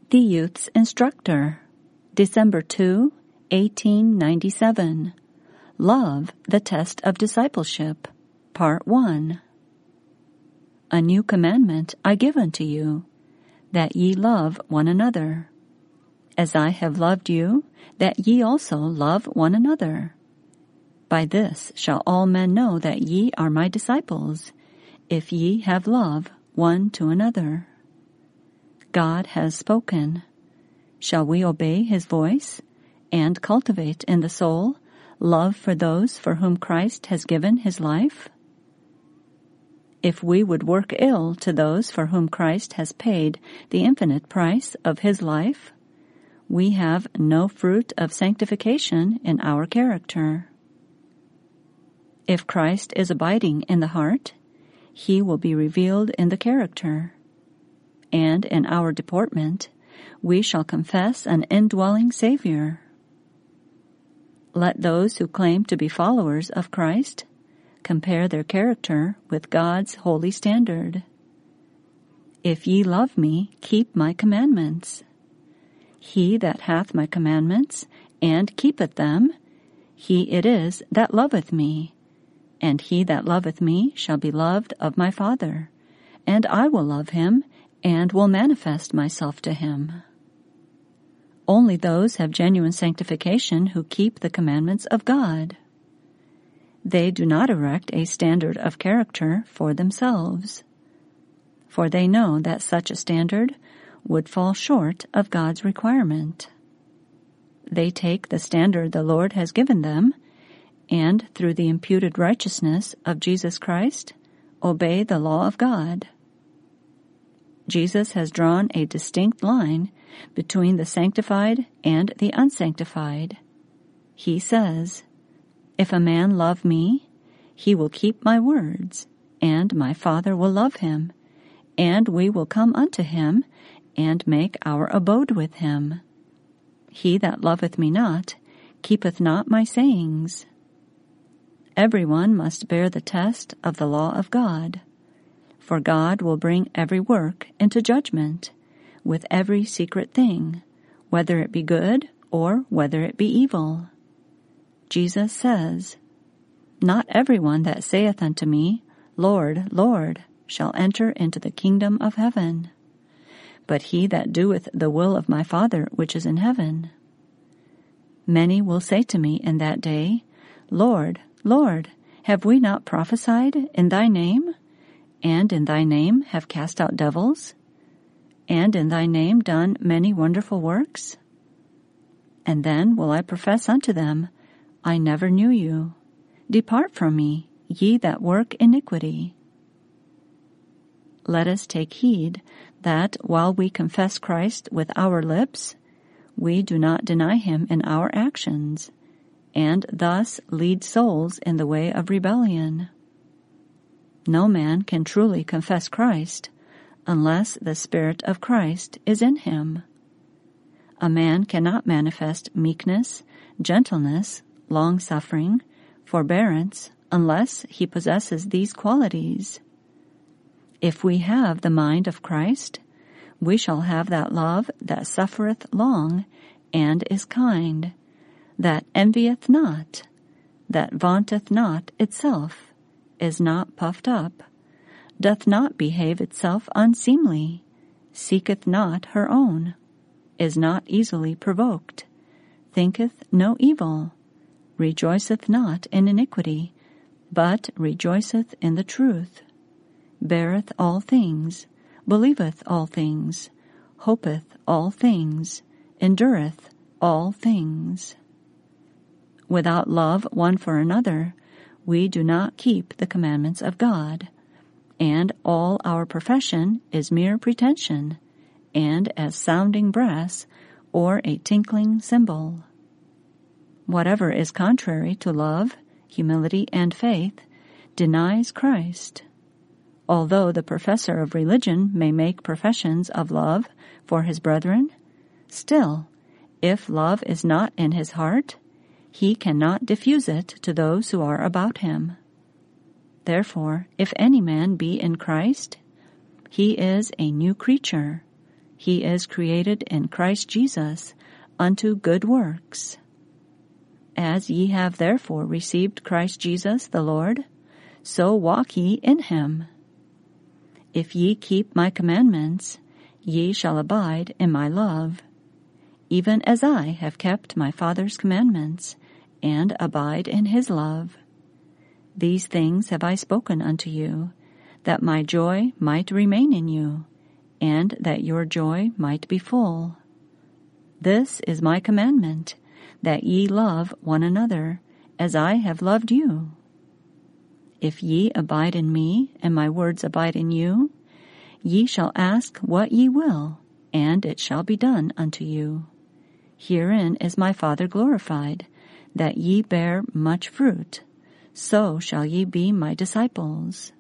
The Youth's Instructor, December 2, 1897. Love, the Test of Discipleship, Part 1. A new commandment I give unto you, that ye love one another. As I have loved you, that ye also love one another. By this shall all men know that ye are my disciples, if ye have love one to another. God has spoken. Shall we obey his voice and cultivate in the soul love for those for whom Christ has given his life? If we would work ill to those for whom Christ has paid the infinite price of his life, we have no fruit of sanctification in our character. If Christ is abiding in the heart, he will be revealed in the character. And in our deportment, we shall confess an indwelling Savior. Let those who claim to be followers of Christ compare their character with God's holy standard. If ye love me, keep my commandments. He that hath my commandments, and keepeth them, he it is that loveth me. And he that loveth me shall be loved of my Father, and I will love him, and will manifest myself to him. Only those have genuine sanctification who keep the commandments of God. They do not erect a standard of character for themselves, for they know that such a standard would fall short of God's requirement. They take the standard the Lord has given them, and through the imputed righteousness of Jesus Christ, obey the law of God. Jesus has drawn a distinct line between the sanctified and the unsanctified. He says, "If a man love me, he will keep my words, and my Father will love him, and we will come unto him, and make our abode with him. He that loveth me not, keepeth not my sayings." Everyone must bear the test of the law of God, for God will bring every work into judgment, with every secret thing, whether it be good or whether it be evil. Jesus says, "Not everyone that saith unto me, Lord, Lord, shall enter into the kingdom of heaven, but he that doeth the will of my Father which is in heaven. Many will say to me in that day, Lord, Lord, have we not prophesied in thy name? And in thy name have cast out devils? And in thy name done many wonderful works? And then will I profess unto them, I never knew you. Depart from me, ye that work iniquity." Let us take heed that while we confess Christ with our lips, we do not deny him in our actions, and thus lead souls in the way of rebellion. No man can truly confess Christ unless the Spirit of Christ is in him. A man cannot manifest meekness, gentleness, long-suffering, forbearance, unless he possesses these qualities. If we have the mind of Christ, we shall have that love that suffereth long and is kind, that envieth not, that vaunteth not itself, is not puffed up, doth not behave itself unseemly, seeketh not her own, is not easily provoked, thinketh no evil, rejoiceth not in iniquity, but rejoiceth in the truth, beareth all things, believeth all things, hopeth all things, endureth all things. Without love one for another, we do not keep the commandments of God, and all our profession is mere pretension, and as sounding brass or a tinkling cymbal. Whatever is contrary to love, humility, and faith denies Christ. Although the professor of religion may make professions of love for his brethren, still, if love is not in his heart, he cannot diffuse it to those who are about him. Therefore, if any man be in Christ, he is a new creature. he is created in Christ Jesus unto good works. As ye have therefore received Christ Jesus the Lord, so walk ye in him. If ye keep my commandments, ye shall abide in my love, even as I have kept my Father's commandments, and abide in his love. These things have I spoken unto you, that my joy might remain in you, and that your joy might be full. This is my commandment, that ye love one another, as I have loved you. If ye abide in me, and my words abide in you, ye shall ask what ye will, and it shall be done unto you. Herein is my Father glorified, that ye bear much fruit. So shall ye be my disciples.